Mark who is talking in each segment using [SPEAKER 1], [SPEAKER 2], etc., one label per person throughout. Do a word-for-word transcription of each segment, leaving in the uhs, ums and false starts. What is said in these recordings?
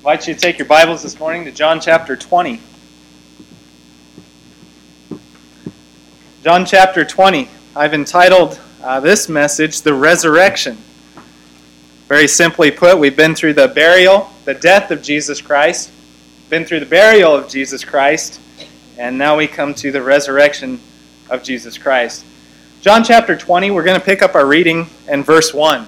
[SPEAKER 1] invite you to take your Bibles this morning to John chapter twenty. John chapter twenty. I've entitled uh, this message, The Resurrection. Very simply put, we've been through the burial, the death of Jesus Christ, been through the burial of Jesus Christ, and now we come to the resurrection of Jesus Christ. John chapter twenty, we're going to pick up our reading in verse one.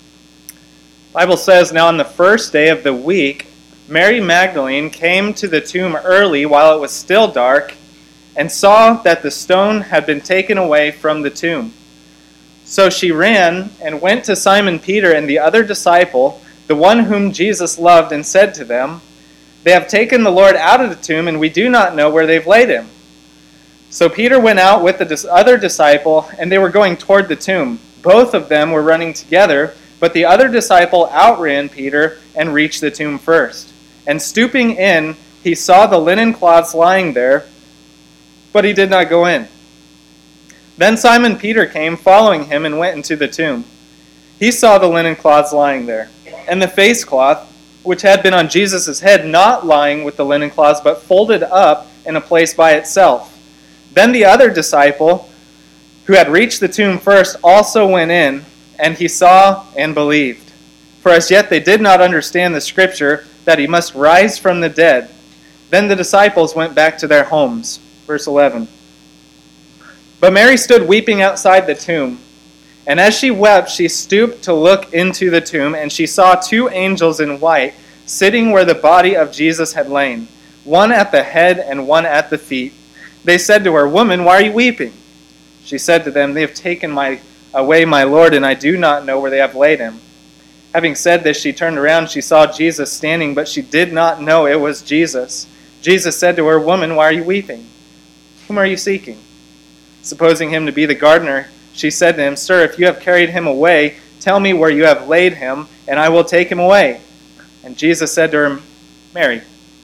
[SPEAKER 1] The Bible says, "Now on the first day of the week, Mary Magdalene came to the tomb early while it was still dark and saw that the stone had been taken away from the tomb. So she ran and went to Simon Peter and the other disciple, the one whom Jesus loved, and said to them, 'They have taken the Lord out of the tomb, and we do not know where they've laid him.' So Peter went out with the other disciple, and they were going toward the tomb. Both of them were running together, but the other disciple outran Peter and reached the tomb first. And stooping in, he saw the linen cloths lying there, but he did not go in. Then Simon Peter came, following him, and went into the tomb. He saw the linen cloths lying there, and the face cloth, which had been on Jesus' head, not lying with the linen cloths, but folded up in a place by itself. Then the other disciple, who had reached the tomb first, also went in, and he saw and believed. For as yet they did not understand the scripture, that he must rise from the dead. Then the disciples went back to their homes." Verse eleven. "But Mary stood weeping outside the tomb. And as she wept, she stooped to look into the tomb, and she saw two angels in white sitting where the body of Jesus had lain, one at the head and one at the feet. They said to her, 'Woman, why are you weeping?' She said to them, 'They have taken my away my Lord, and I do not know where they have laid him.' Having said this, she turned around. She saw Jesus standing, but she did not know it was Jesus. Jesus said to her, 'Woman, why are you weeping? Whom are you seeking?' Supposing him to be the gardener, she said to him, 'Sir, if you have carried him away, tell me where you have laid him, and I will take him away.' And Jesus said to her, 'Mary.'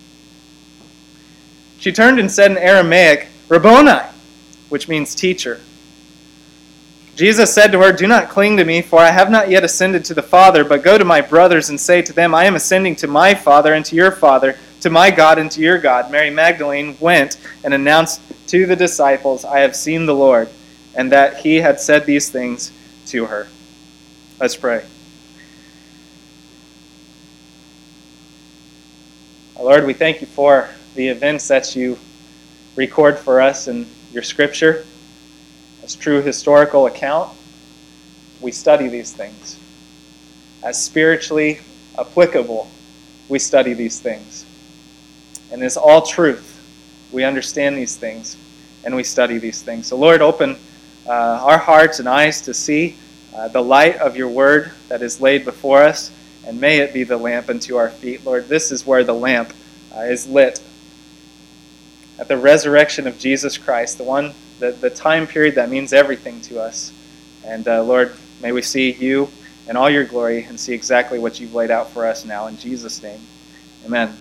[SPEAKER 1] She turned and said in Aramaic, 'Rabboni,' which means teacher. Jesus said to her, 'Do not cling to me, for I have not yet ascended to the Father, but go to my brothers and say to them, I am ascending to my Father and to your Father, to my God and to your God.' Mary Magdalene went and announced to the disciples, 'I have seen the Lord,' and that he had said these things to her." Let's pray. Lord, we thank you for the events that you record for us in your scripture. As true historical account, we study these things. As spiritually applicable, we study these things. And as all truth, we understand these things, and we study these things. So Lord, open uh, our hearts and eyes to see uh, the light of your word that is laid before us, and may it be the lamp unto our feet. Lord, this is where the lamp uh, is lit. At the resurrection of Jesus Christ, the one The, the time period that means everything to us. And uh, Lord, may we see you in all your glory and see exactly what you've laid out for us now. In Jesus' name, amen.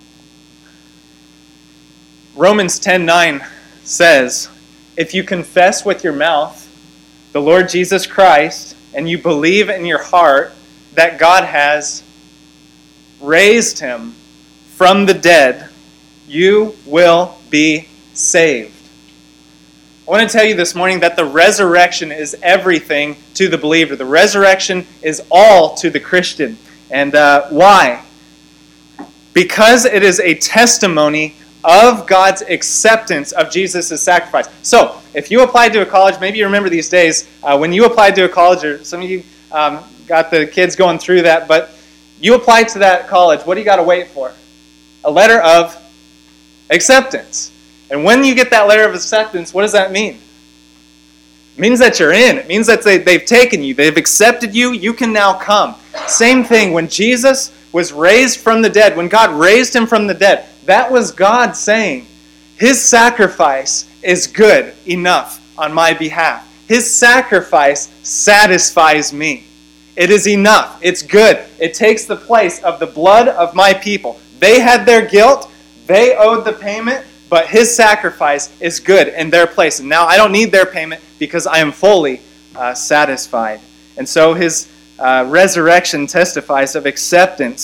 [SPEAKER 1] Romans ten nine says, "If you confess with your mouth the Lord Jesus Christ, and you believe in your heart that God has raised him from the dead, you will be saved." I want to tell you this morning that the resurrection is everything to the believer. The resurrection is all to the Christian. And uh, why? Because it is a testimony of God's acceptance of Jesus' sacrifice. So, if you applied to a college, maybe you remember these days, uh, when you applied to a college, or some of you um, got the kids going through that, but you applied to that college, what do you got to wait for? A letter of acceptance. And when you get that letter of acceptance, what does that mean? It means that you're in. It means that they, they've taken you. They've accepted you. You can now come. Same thing. When Jesus was raised from the dead, when God raised him from the dead, that was God saying, his sacrifice is good enough on my behalf. His sacrifice satisfies me. It is enough. It's good. It takes the place of the blood of my people. They had their guilt. They owed the payment. But his sacrifice is good in their place. And now I don't need their payment because I am fully uh, satisfied. And so his uh, resurrection testifies of acceptance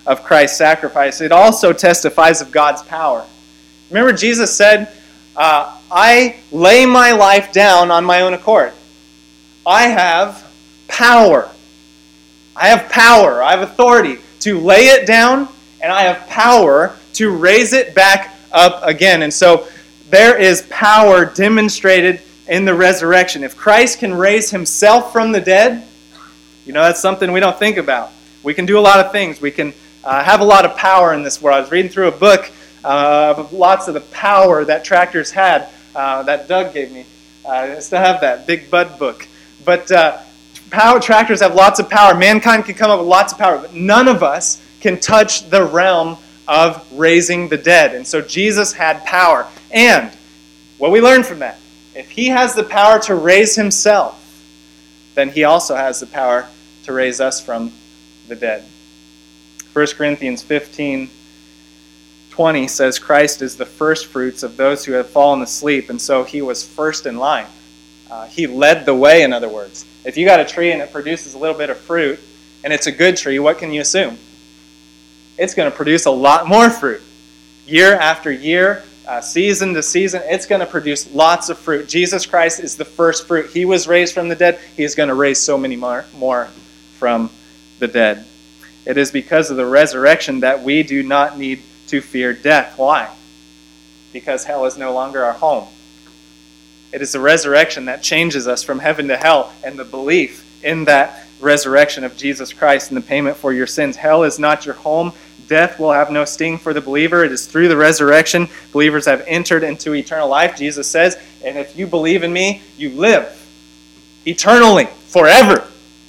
[SPEAKER 1] of Christ's sacrifice, it also testifies of God's power. Remember, Jesus said, uh, I lay my life down on my own accord. I have power. I have power. I have authority to lay it down, and I have power to raise it back up again. And so there is power demonstrated in the resurrection. If Christ can raise himself from the dead, you know, that's something we don't think about. We can do a lot of things. We can uh, have a lot of power in this world. I was reading through a book uh, of lots of the power that tractors had uh, that Doug gave me. Uh, I still have that Big Bud book. But uh, power, tractors have lots of power. Mankind can come up with lots of power, but none of us can touch the realm of raising the dead. And so Jesus had power. And what we learn from that, if he has the power to raise himself, then he also has the power to raise us from the dead. First Corinthians fifteen twenty says Christ is the first fruits of those who have fallen asleep, and so he was first in line. Uh, he led the way, in other words. If you got a tree and it produces a little bit of fruit, and it's a good tree, what can you assume? It's going to produce a lot more fruit. Year after year, uh, season to season, it's going to produce lots of fruit. Jesus Christ is the first fruit. He was raised from the dead. He is going to raise so many more, more from the dead. It is because of the resurrection that we do not need to fear death. Why? Because hell is no longer our home. It is the resurrection that changes us from heaven to hell, and the belief in that resurrection of Jesus Christ and the payment for your sins. Hell is not your home. Death will have no sting for the believer. It is through the resurrection believers have entered into eternal life, Jesus says, and if you believe in me, you live eternally, forever.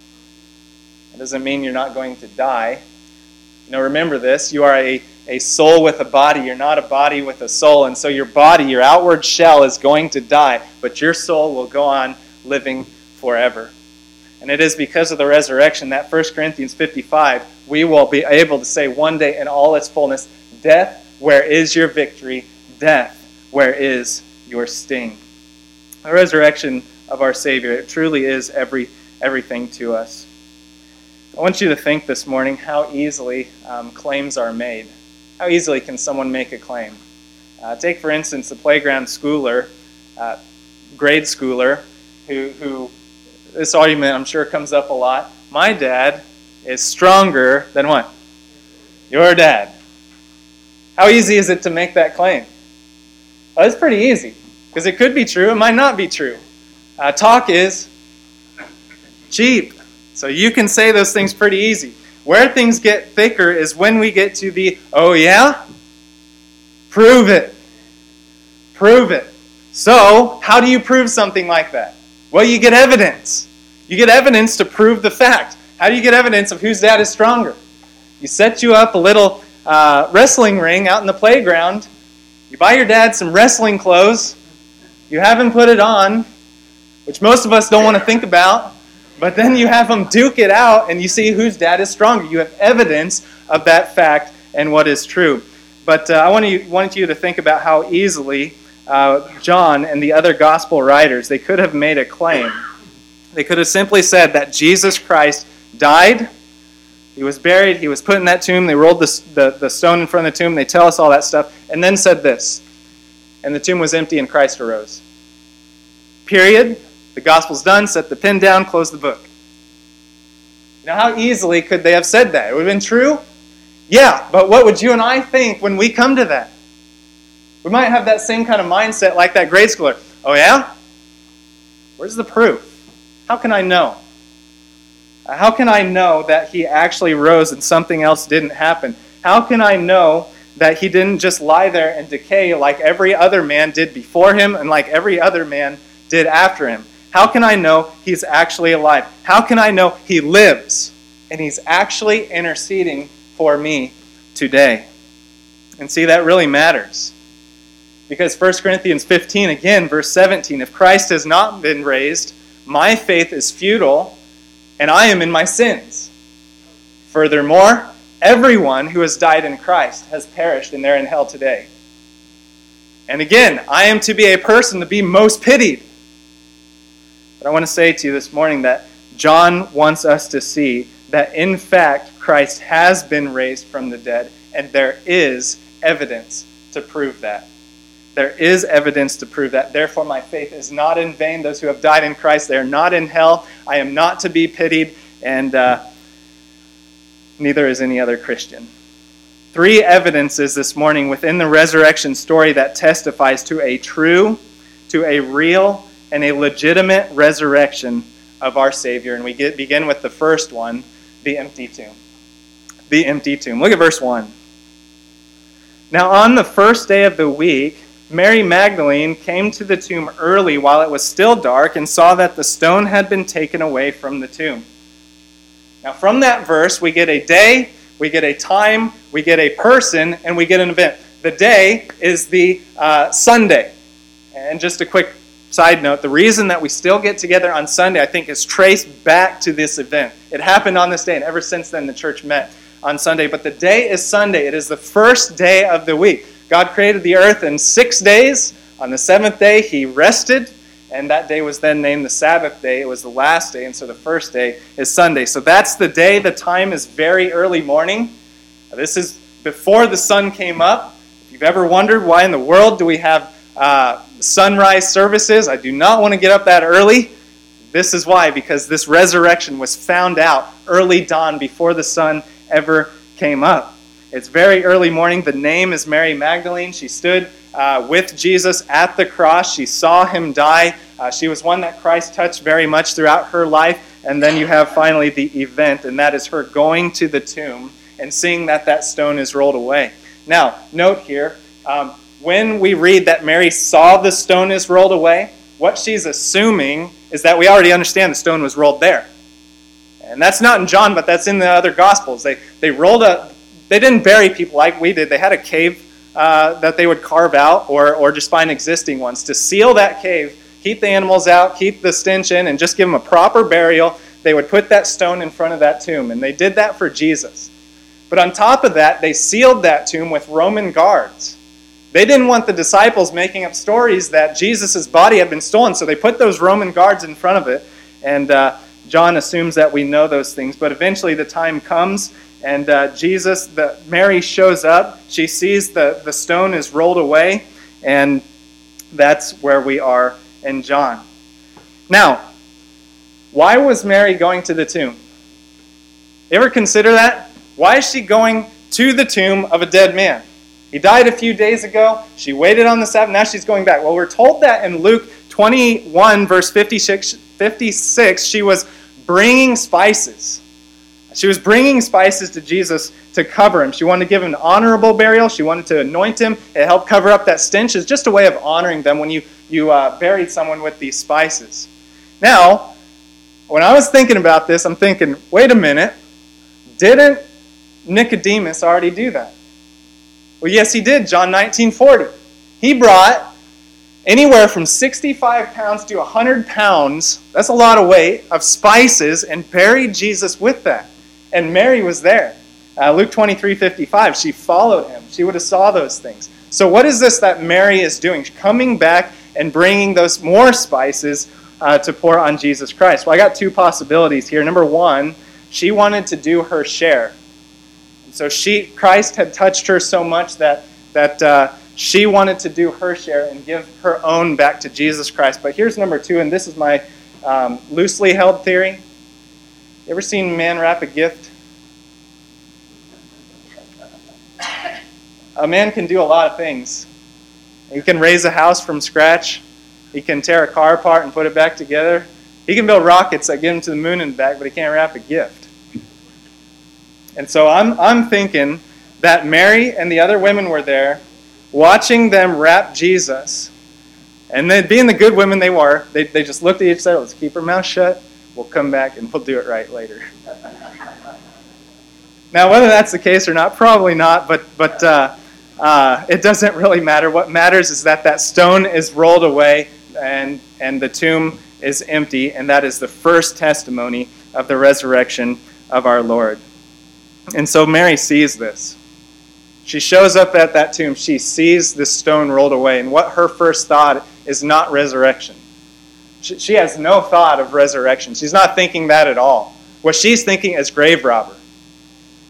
[SPEAKER 1] It doesn't mean you're not going to die. You know, remember this, you are a, a soul with a body. You're not a body with a soul, and so your body, your outward shell is going to die, but your soul will go on living forever. And it is because of the resurrection that First Corinthians fifty-five, we will be able to say one day in all its fullness, death, where is your victory? Death, where is your sting? The resurrection of our Savior, it truly is every everything to us. I want you to think this morning how easily um, claims are made. How easily can someone make a claim? Uh, take, for instance, the playground schooler, uh, grade schooler, who who this argument, I'm sure, comes up a lot. My dad is stronger than what? Your dad. How easy is it to make that claim? Well, it's pretty easy, because it could be true, it might not be true. Uh, talk is cheap, so you can say those things pretty easy. Where things get thicker is when we get to the, oh yeah? Prove it. Prove it. So, how do you prove something like that? Well, you get evidence. You get evidence to prove the fact. How do you get evidence of whose dad is stronger? You set you up a little uh, wrestling ring out in the playground. You buy your dad some wrestling clothes. You have him put it on, which most of us don't want to think about. But then you have him duke it out, and you see whose dad is stronger. You have evidence of that fact and what is true. But uh, I want you, want you to think about how easily Uh, John and the other gospel writers, they could have made a claim. They could have simply said that Jesus Christ died, he was buried, he was put in that tomb, they rolled the, the, the stone in front of the tomb, they tell us all that stuff, and then said this, and the tomb was empty and Christ arose. Period. The gospel's done, set the pen down, close the book. Now, how easily could they have said that? It would have been true? Yeah, but what would you and I think when we come to that? We might have that same kind of mindset like that grade schooler. Oh yeah? Where's the proof? How can I know? How can I know that he actually rose and something else didn't happen? How can I know that he didn't just lie there and decay like every other man did before him and like every other man did after him? How can I know he's actually alive? How can I know he lives and he's actually interceding for me today? And see, that really matters. Because First Corinthians fifteen, again, verse seventeen, if Christ has not been raised, my faith is futile, and I am in my sins. Furthermore, everyone who has died in Christ has perished, and they're in hell today. And again, I am to be a person to be most pitied. But I want to say to you this morning that John wants us to see that, in fact, Christ has been raised from the dead, and there is evidence to prove that. There is evidence to prove that. Therefore, my faith is not in vain. Those who have died in Christ, they are not in hell. I am not to be pitied, and uh, neither is any other Christian. Three evidences this morning within the resurrection story that testifies to a true, to a real, and a legitimate resurrection of our Savior. And we get, begin with the first one, the empty tomb. The empty tomb. Look at verse one. Now on the first day of the week, Mary Magdalene came to the tomb early while it was still dark and saw that the stone had been taken away from the tomb. Now from that verse, we get a day, we get a time, we get a person, and we get an event. The day is the uh, Sunday. And just a quick side note, the reason that we still get together on Sunday, I think, is traced back to this event. It happened on this day, and ever since then the church met on Sunday. But the day is Sunday. It is the first day of the week. God created the earth in six days. On the seventh day, he rested, and that day was then named the Sabbath day. It was the last day, and so the first day is Sunday. So that's the day. The time is very early morning. This is before the sun came up. If you've ever wondered why in the world do we have uh, sunrise services, I do not want to get up that early. This is why, because this resurrection was found out early dawn before the sun ever came up. It's very early morning. The name is Mary Magdalene. She stood uh, with Jesus at the cross. She saw him die. Uh, she was one that Christ touched very much throughout her life. And then you have finally the event, and that is her going to the tomb and seeing that that stone is rolled away. Now, note here, um, when we read that Mary saw the stone is rolled away, what she's assuming is that we already understand the stone was rolled there. And that's not in John, but that's in the other Gospels. They they rolled a, they didn't bury people like we did. They had a cave uh, that they would carve out or, or just find existing ones to seal that cave, keep the animals out, keep the stench in, and just give them a proper burial. They would put that stone in front of that tomb, and they did that for Jesus. But on top of that, they sealed that tomb with Roman guards. They didn't want the disciples making up stories that Jesus' body had been stolen, so they put those Roman guards in front of it, and uh, John assumes that we know those things. But eventually the time comes, and uh, Jesus, the, Mary shows up. She sees the, the stone is rolled away, and that's where we are in John. Now, why was Mary going to the tomb? You ever consider that? Why is she going to the tomb of a dead man? He died a few days ago. She waited on the Sabbath. Now she's going back. Well, we're told that in Luke twenty-one, verse fifty-six, fifty-six, she was bringing spices. She was bringing spices to Jesus to cover him. She wanted to give him an honorable burial. She wanted to anoint him. It helped cover up that stench. It's just a way of honoring them when you, you uh, buried someone with these spices. Now, when I was thinking about this, I'm thinking, wait a minute. Didn't Nicodemus already do that? Well, yes, he did. John nineteen forty. He brought anywhere from sixty-five pounds to one hundred pounds, that's a lot of weight, of spices, and buried Jesus with that. And Mary was there. Uh, Luke twenty-three fifty-five, she followed him. She would have saw those things. So what is this that Mary is doing? She's coming back and bringing those more spices uh, to pour on Jesus Christ. Well, I got two possibilities here. Number one, she wanted to do her share. So she, Christ had touched her so much that, that uh, she wanted to do her share and give her own back to Jesus Christ. But here's number two, and this is my um, loosely held theory. You ever seen a man wrap a gift? A man can do a lot of things. He can raise a house from scratch. He can tear a car apart and put it back together. He can build rockets that get him to the moon and back, but he can't wrap a gift. And so I'm I'm thinking that Mary and the other women were there, watching them wrap Jesus. And then, being the good women they were, they, they just looked at each other, let's keep our mouth shut, we'll come back and we'll do it right later. Now, whether that's the case or not, probably not, but, but uh, uh, it doesn't really matter. What matters is that that stone is rolled away and, and the tomb is empty, and that is the first testimony of the resurrection of our Lord. And so Mary sees this. She shows up at that tomb. She sees this stone rolled away. And what her first thought is not resurrection. She, she has no thought of resurrection. She's not thinking that at all. What she's thinking is grave robber.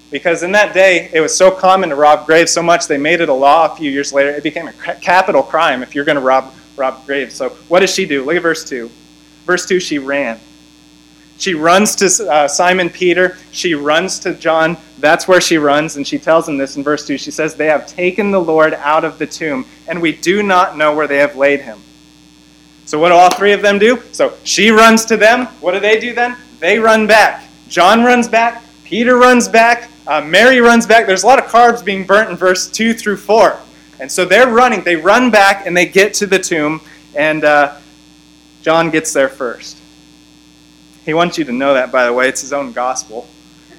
[SPEAKER 1] Because in that day, it was so common to rob graves so much they made it a law a few years later. It became a capital crime if you're going to rob, rob graves. So what does she do? Look at verse two. Verse two, she ran. She runs to uh, Simon Peter. She runs to John. That's where she runs, and she tells him this in verse two. She says, "They have taken the Lord out of the tomb, and we do not know where they have laid him." So what do all three of them do? So she runs to them. What do they do then? They run back. John runs back. Peter runs back. Uh, Mary runs back. There's a lot of carbs being burnt in verse two through four. And so they're running. They run back, and they get to the tomb, and uh, John gets there first. He wants you to know that, by the way. It's his own gospel.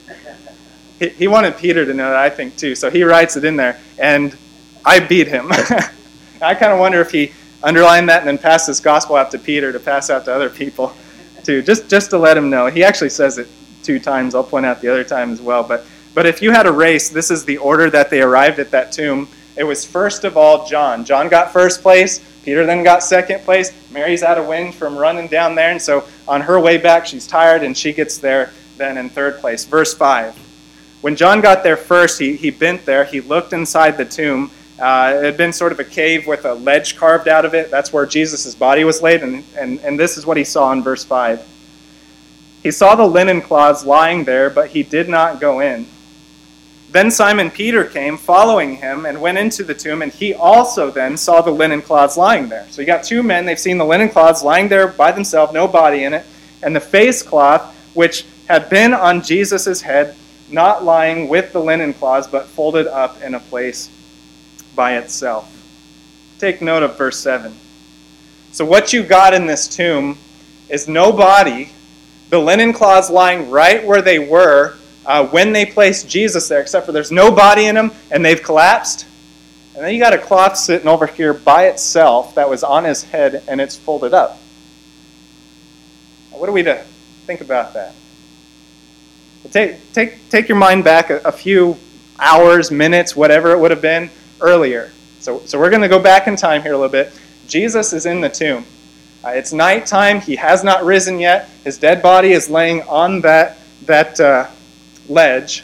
[SPEAKER 1] He, he wanted Peter to know that, I think, too. So he writes it in there. And I beat him. I kind of wonder if he underlined that and then passed this gospel out to Peter to pass out to other people, too, just, just to let him know. He actually says it two times. I'll point out the other time as well. But, but if you had a race, this is the order that they arrived at that tomb. It was first of all John. John got first place. Peter then got second place. Mary's out of wind from running down there. And so on her way back, she's tired, and she gets there then in third place. Verse five. When John got there first, he, he bent there. He looked inside the tomb. Uh, it had been sort of a cave with a ledge carved out of it. That's where Jesus' body was laid. And, and, and this is what he saw in verse five. He saw the linen cloths lying there, but he did not go in. Then Simon Peter came, following him, and went into the tomb, and he also then saw the linen cloths lying there. So you got two men, they've seen the linen cloths lying there by themselves, no body in it, and the face cloth, which had been on Jesus' head, not lying with the linen cloths, but folded up in a place by itself. Take note of verse seven. So what you got in this tomb is no body, the linen cloths lying right where they were, Uh, when they placed Jesus there, except for there's no body in them, and they've collapsed. And then you got a cloth sitting over here by itself that was on his head, and it's folded up. Now, what are we to think about that? Well, take, take, take your mind back a, a few hours, minutes, whatever it would have been earlier. So, so we're going to go back in time here a little bit. Jesus is in the tomb. Uh, it's nighttime. He has not risen yet. His dead body is laying on that, that uh, ledge.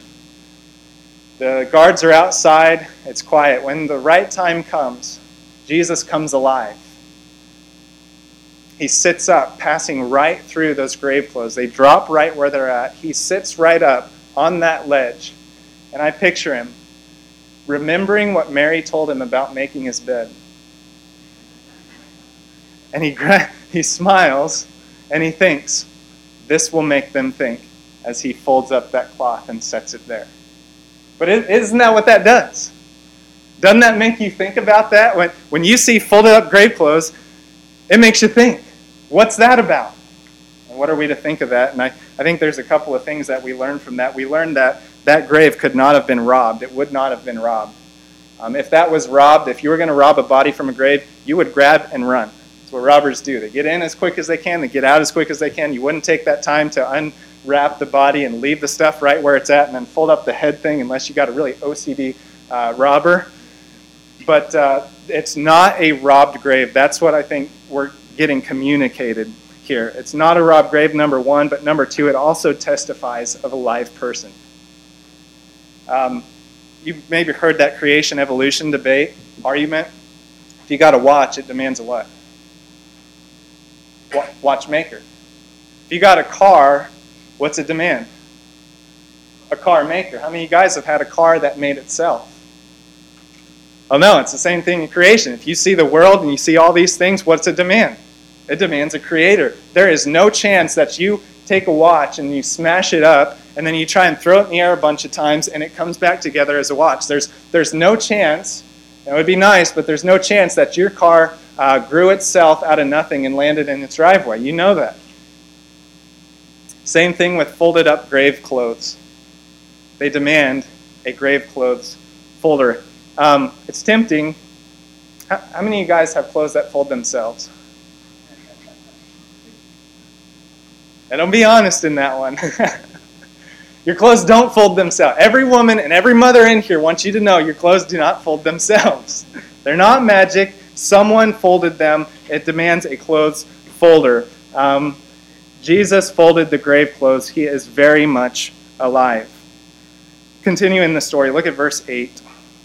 [SPEAKER 1] The guards are outside. It's quiet. When the right time comes, Jesus comes alive. He sits up, passing right through those grave clothes. They drop right where they're at. He sits right up on that ledge. And I picture him remembering what Mary told him about making his bed. And he, gra- he smiles and he thinks, this will make them think, as he folds up that cloth and sets it there. But isn't that what that does? Doesn't that make you think about that? When, when you see folded up grave clothes, it makes you think, what's that about? And what are we to think of that? And I, I think there's a couple of things that we learned from that. We learned that that grave could not have been robbed. It would not have been robbed. Um, if that was robbed, if you were going to rob a body from a grave, you would grab and run. That's what robbers do. They get in as quick as they can. They get out as quick as they can. You wouldn't take that time to un wrap the body and leave the stuff right where it's at and then fold up the head thing unless you got a really O C D uh, robber. But uh, it's not a robbed grave. That's what I think we're getting communicated here. It's not a robbed grave, number one, but number two, it also testifies of a live person. Um, you've maybe heard that creation evolution debate, argument. If you got a watch, it demands a what? Watchmaker. If you got a car, what's it demand? A car maker. How many of you guys have had a car that made itself? Oh no, it's the same thing in creation. If you see the world and you see all these things, what's it demand? It demands a creator. There is no chance that you take a watch and you smash it up and then you try and throw it in the air a bunch of times and it comes back together as a watch. There's, there's no chance, it would be nice, but there's no chance that your car uh, grew itself out of nothing and landed in its driveway. You know that. Same thing with folded up grave clothes. They demand a grave clothes folder. Um, it's tempting. How, how many of you guys have clothes that fold themselves? And don't be honest in that one. Your clothes don't fold themselves. Every woman and every mother in here wants you to know your clothes do not fold themselves. They're not magic. Someone folded them. It demands a clothes folder. Um, Jesus folded the grave clothes. He is very much alive. continue in the story. Look at verse eight.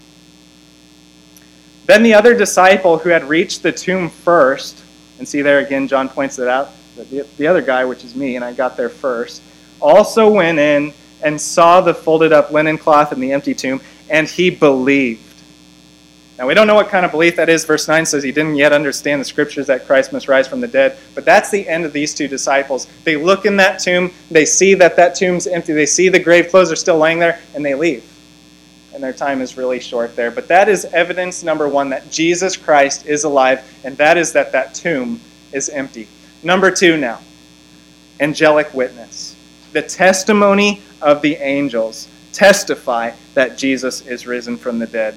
[SPEAKER 1] Then the other disciple who had reached the tomb first, and see there again, John points it out, the, the other guy, which is me, and I got there first, also went in and saw the folded up linen cloth in the empty tomb, and he believed. Now, we don't know what kind of belief that is. Verse nine says he didn't yet understand the scriptures that Christ must rise from the dead. But that's the end of these two disciples. They look in that tomb. They see that that tomb's empty. They see the grave clothes are still laying there, and they leave. And their time is really short there. But that is evidence number one, that Jesus Christ is alive, and that is that that tomb is empty. Number two now, angelic witness. The testimony of the angels testify that Jesus is risen from the dead.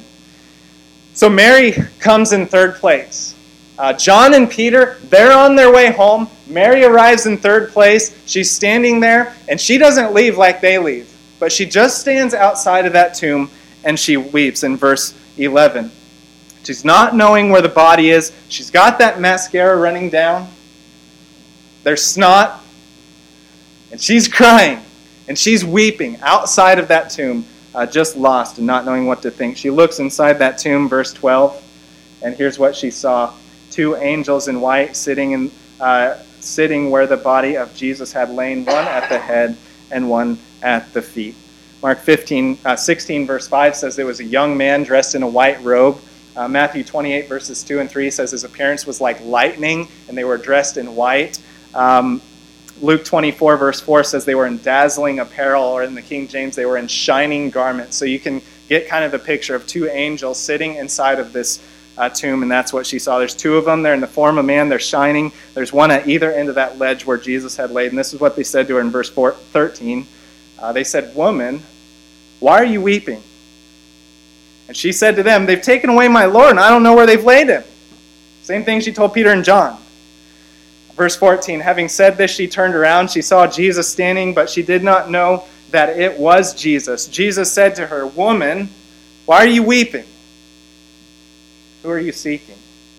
[SPEAKER 1] So Mary comes in third place. Uh, John and Peter, they're on their way home. Mary arrives in third place. She's standing there, and she doesn't leave like they leave, but she just stands outside of that tomb, and she weeps in verse eleven. She's not knowing where the body is. She's got that mascara running down. There's snot, and she's crying, and she's weeping outside of that tomb. Uh, just lost and not knowing what to think. She looks inside that tomb, verse twelve, and here's what she saw. Two angels in white sitting in, uh, sitting where the body of Jesus had lain, one at the head and one at the feet. Mark fifteen, uh, sixteen, verse five says there was a young man dressed in a white robe. Uh, Matthew twenty-eight, verses two and three says his appearance was like lightning, and they were dressed in white. Um, Luke twenty-four, verse four says they were in dazzling apparel, or in the King James, they were in shining garments. So you can get kind of the picture of two angels sitting inside of this uh, tomb, and that's what she saw. There's two of them. They're in the form of man. They're shining. There's one at either end of that ledge where Jesus had laid, and this is what they said to her in verse four, thirteen. Uh, they said, "Woman, why are you weeping?" And she said to them, "They've taken away my Lord, and I don't know where they've laid him." Same thing she told Peter and John. Verse fourteen, having said this, she turned around. She saw Jesus standing, but she did not know that it was Jesus. Jesus said to her, "Woman, why are you weeping? Who are you seeking?"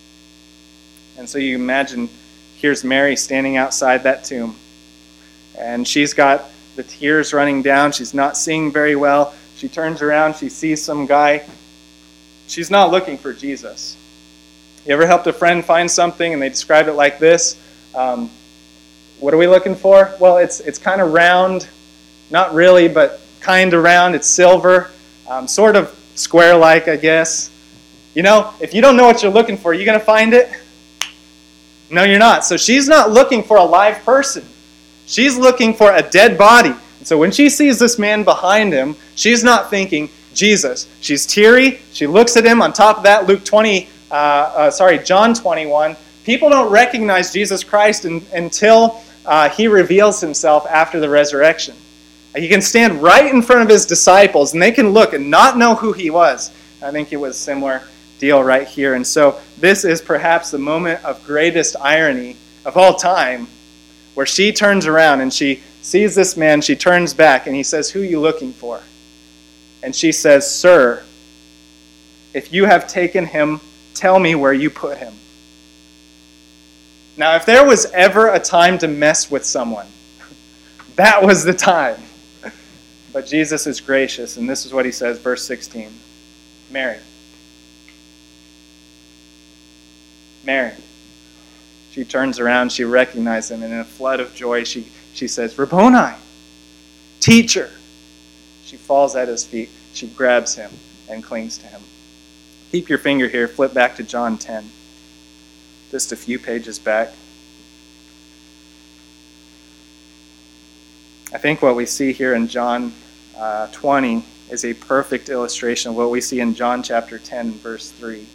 [SPEAKER 1] And so you imagine, here's Mary standing outside that tomb. And she's got the tears running down. She's not seeing very well. She turns around. She sees some guy. She's not looking for Jesus. You ever helped a friend find something and they describe it like this? Um, what are we looking for? Well, it's it's kind of round. Not really, but kind of round. It's silver. Um, sort of square-like, I guess. You know, if you don't know what you're looking for, are you going to find it? No, you're not. So she's not looking for a live person. She's looking for a dead body. And so when she sees this man behind him, she's not thinking Jesus. She's teary. She looks at him. On top of that, Luke twenty, uh, uh, sorry, John twenty-one. People don't recognize Jesus Christ in, until uh, he reveals himself after the resurrection. He can stand right in front of his disciples, and they can look and not know who he was. I think it was a similar deal right here. And so this is perhaps the moment of greatest irony of all time, where she turns around and she sees this man. She turns back, and he says, "Who are you looking for?" And she says, "Sir, if you have taken him, tell me where you put him." Now, if there was ever a time to mess with someone, that was the time. But Jesus is gracious, and this is what he says, verse sixteen. "Mary. Mary." She turns around, she recognizes him, and in a flood of joy, she, she says, "Rabboni, teacher." She falls at his feet, she grabs him, and clings to him. Keep your finger here, flip back to John ten. Just a few pages back. I think what we see here in John uh, twenty is a perfect illustration of what we see in John chapter ten, verse three.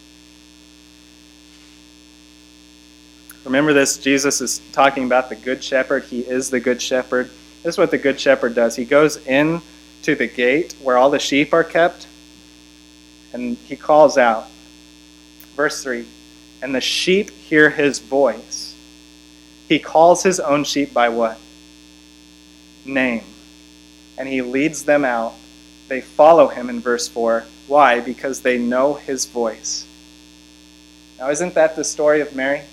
[SPEAKER 1] Remember this, Jesus is talking about the good shepherd. He is the good shepherd. This is what the good shepherd does. He goes in to the gate where all the sheep are kept, and he calls out. Verse three, "And the sheep hear his voice. He calls his own sheep by" what? "Name. And he leads them out. They follow him," in verse four. Why? Because they know his voice. Now, isn't that the story of Mary?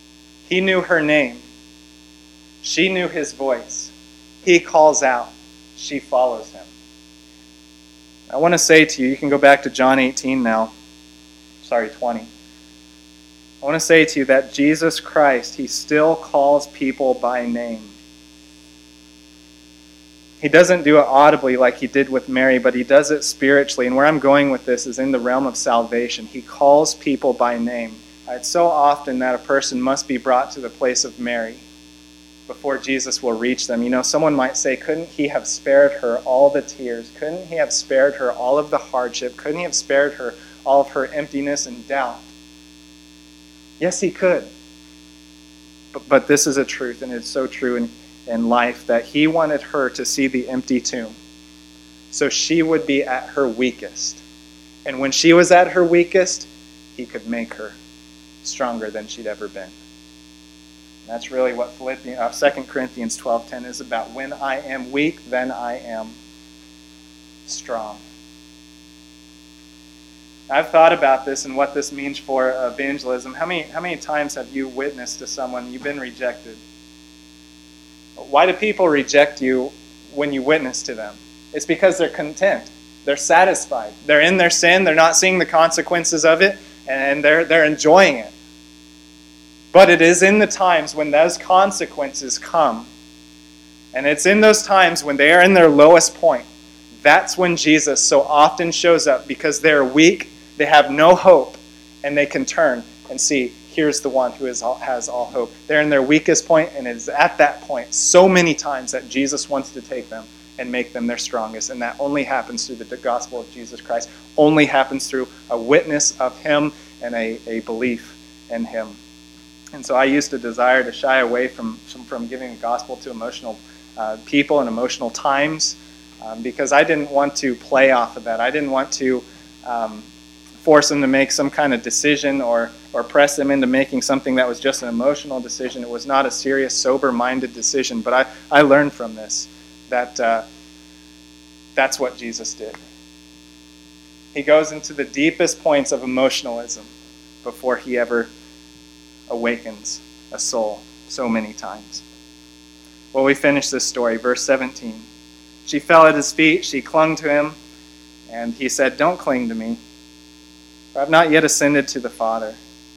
[SPEAKER 1] He knew her name. She knew his voice. He calls out. she follows him. I want to say to you, you can go back to John eighteen now. Sorry, twenty. I want to say to you that Jesus Christ, he still calls people by name. He doesn't do it audibly like he did with Mary, but he does it spiritually. And where I'm going with this is in the realm of salvation. He calls people by name. It's so often that a person must be brought to the place of Mary before Jesus will reach them. You know, someone might say, couldn't he have spared her all the tears? Couldn't he have spared her all of the hardship? Couldn't he have spared her all of her emptiness and doubt? Yes, he could. But, but this is a truth, and it's so true in, in life, that he wanted her to see the empty tomb so she would be at her weakest. And when she was at her weakest, he could make her stronger than she'd ever been. And that's really what Philippians, uh, Second Corinthians twelve ten is about. When I am weak, then I am strong. I've thought about this and what this means for evangelism. How many, how many times have you witnessed to someone you've been rejected? Why do people reject you when you witness to them? It's because they're content. They're satisfied. They're in their sin. They're not seeing the consequences of it, and they're, they're enjoying it. But it is in the times when those consequences come, and it's in those times when they are in their lowest point, that's when Jesus so often shows up, because they're weak, they have no hope, and they can turn and see, here's the one who is all, has all hope. They're in their weakest point, and it is at that point so many times that Jesus wants to take them and make them their strongest. And that only happens through the gospel of Jesus Christ, only happens through a witness of him and a, a belief in him. And so I used to desire to shy away from, from, from giving the gospel to emotional uh, people and emotional times, um, because I didn't want to play off of that. I didn't want to um, force them to make some kind of decision or or press them into making something that was just an emotional decision. It was not a serious, sober-minded decision. But I, I learned from this that uh, that's what Jesus did. He goes into the deepest points of emotionalism before he ever awakens a soul so many times. Well, we finish this story, verse seventeen. She fell at his feet, she clung to him, and he said, "Don't cling to me, for I've not yet ascended to the Father."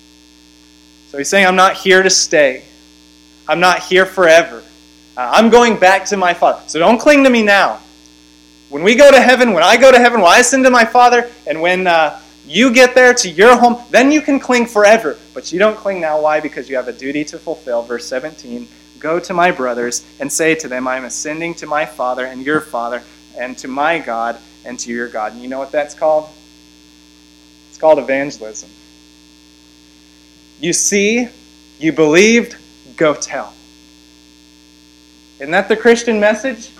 [SPEAKER 1] So he's saying, I'm not here to stay. I'm not here forever. Uh, I'm going back to my Father. So don't cling to me now. When we go to heaven, when I go to heaven, when I ascend to my Father, and when uh, you get there to your home, then you can cling forever. But you don't cling now. Why? Because you have a duty to fulfill. Verse seventeen, go to my brothers and say to them, I am ascending to my Father and your Father, and to my God and to your God. And you know what that's called? It's called evangelism. You see, you believed, go tell. Isn't that the Christian message?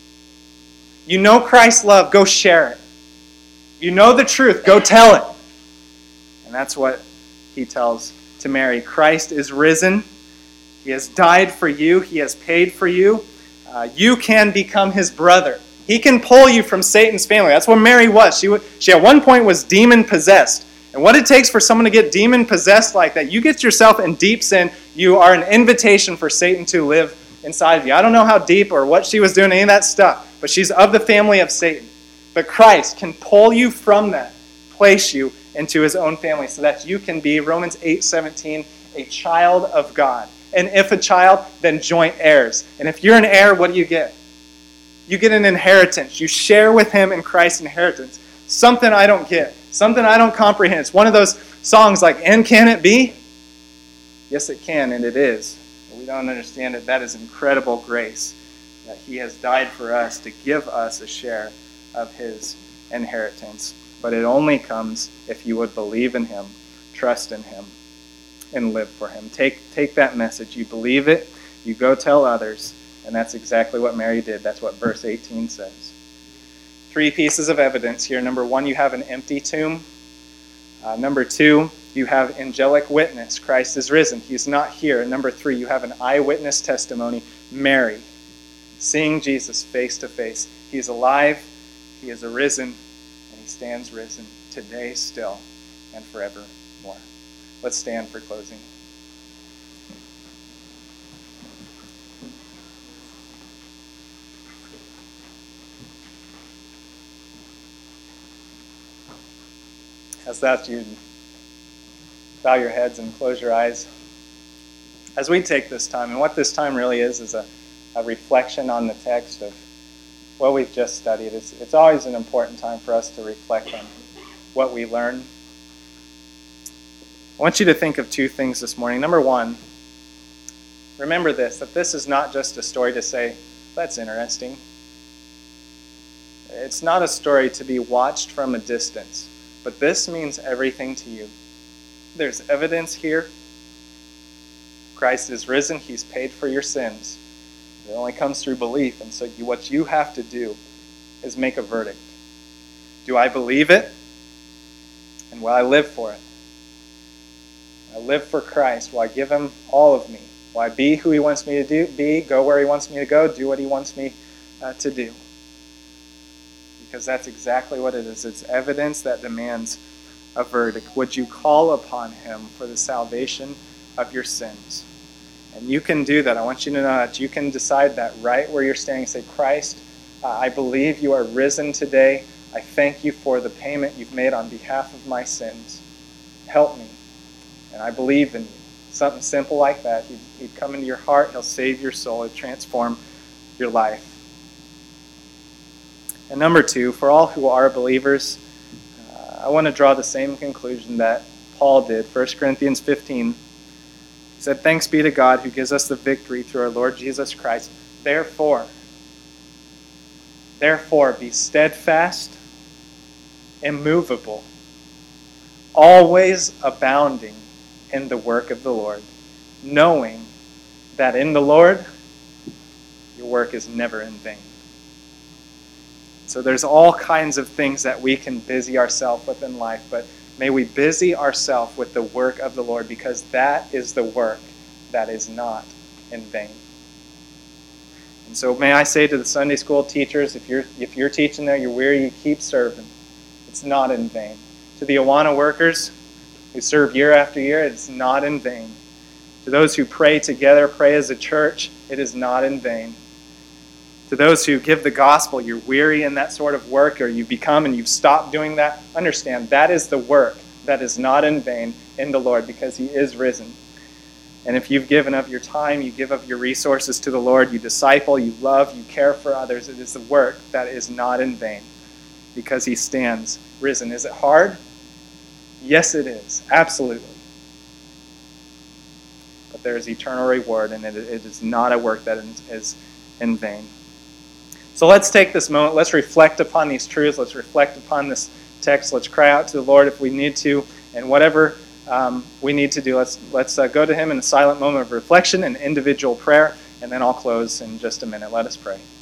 [SPEAKER 1] You know Christ's love, go share it. You know the truth, go tell it. And that's what he tells to Mary. Christ is risen. He has died for you. He has paid for you. Uh, you can become his brother. He can pull you from Satan's family. That's what Mary was. She, she at one point was demon-possessed. And what it takes for someone to get demon-possessed like that, you get yourself in deep sin, you are an invitation for Satan to live inside of you. I don't know how deep or what she was doing, any of that stuff, but she's of the family of Satan. But Christ can pull you from that, place you into his own family so that you can be, Romans eight seventeen, a child of God. And if a child, then joint heirs. And if you're an heir, what do you get? You get an inheritance. You share with him in Christ's inheritance. Something I don't get. Something I don't comprehend. It's one of those songs like, and can it be? Yes, it can, and it is. But we don't understand it. That is incredible grace, that he has died for us to give us a share of his inheritance. But it only comes if you would believe in him, trust in him, and live for him. Take, take that message. You believe it, you go tell others, and that's exactly what Mary did. That's what verse eighteen says. Three pieces of evidence here. Number one, you have an empty tomb. Uh, number two, you have angelic witness. Christ is risen. He's not here. And number three, you have an eyewitness testimony. Mary, seeing Jesus face to face. He's alive. He is arisen. And he stands risen today still and forevermore. Let's stand for closing. As that, you bow your heads and close your eyes. As we take this time, and what this time really is, is a, a reflection on the text of what we've just studied. It's, it's always an important time for us to reflect on what we learn. I want you to think of two things this morning. Number one, remember this, that this is not just a story to say, that's interesting. It's not a story to be watched from a distance, but this means everything to you. There's evidence here. Christ is risen. He's paid for your sins. It only comes through belief, and so you, what you have to do is make a verdict. Do I believe it? And will I live for it? I live for Christ. Will I give him all of me? Will I be who he wants me to do, be, go where he wants me to go, do what he wants me uh, to do? Because that's exactly what it is. It's evidence that demands a verdict. Would you call upon him for the salvation of your sins? And you can do that. I want you to know that you can decide that right where you're standing. Say, Christ, uh, I believe you are risen today. I thank you for the payment you've made on behalf of my sins. Help me. And I believe in you. Something simple like that. He'd, he'd come into your heart. He'll save your soul. He'll transform your life. And number two, for all who are believers, uh, I want to draw the same conclusion that Paul did. First Corinthians fifteen. He said, thanks be to God who gives us the victory through our Lord Jesus Christ. Therefore, therefore be steadfast, immovable, always abounding in the work of the Lord, knowing that in the Lord your work is never in vain. So there's all kinds of things that we can busy ourselves with in life, but may we busy ourselves with the work of the Lord, because that is the work that is not in vain. And so may I say to the Sunday school teachers, if you're if you're teaching there, you're weary, you keep serving. It's not in vain. To the Awana workers who serve year after year, it's not in vain. To those who pray together, pray as a church, it is not in vain. To those who give the gospel, you're weary in that sort of work, or you become and you've stopped doing that, understand that is the work that is not in vain in the Lord, because he is risen. And if you've given up your time, you give up your resources to the Lord, you disciple, you love, you care for others, it is the work that is not in vain, because he stands risen. Is it hard? Yes, it is. Absolutely. But there is eternal reward, and it, it is not a work that is in vain. So let's take this moment. Let's reflect upon these truths. Let's reflect upon this text. Let's cry out to the Lord if we need to. And whatever um, we need to do, let's, let's uh, go to him in a silent moment of reflection and individual prayer. And then I'll close in just a minute. Let us pray.